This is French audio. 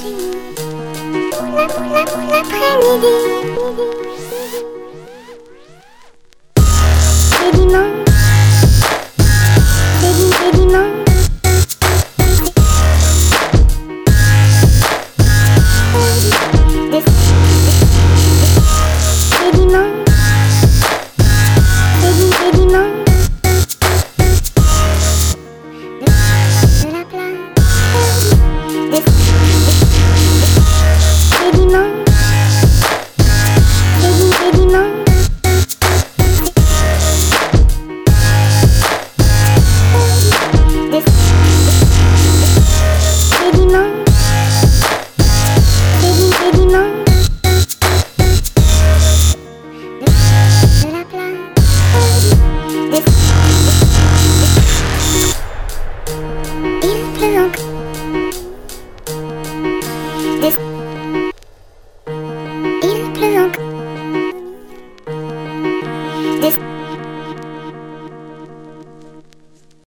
l'après-midi. C'est dimanche, c'est dimanche. C'est dimanche, c'est dimanche. De la plage. C'est dimanche, c'est dimanche. C'est dimanche, c'est dimanche. De la plage. Il pleut encore.